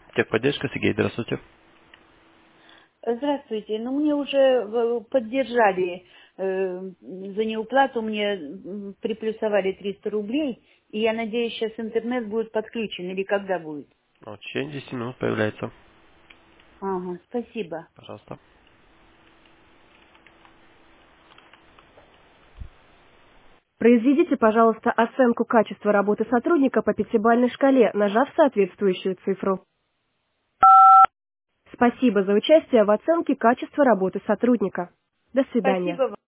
Техподдержка, Сергей, здравствуйте. Здравствуйте. Ну, мне уже поддержали за неуплату, мне приплюсовали 300 рублей, и я надеюсь, сейчас интернет будет подключен, или когда будет? Вот, в течение 10 минут появляется. Ага, спасибо. Пожалуйста. Произведите, пожалуйста, оценку качества работы сотрудника по пятибалльной шкале, нажав соответствующую цифру. Спасибо за участие в оценке качества работы сотрудника. До свидания. Спасибо.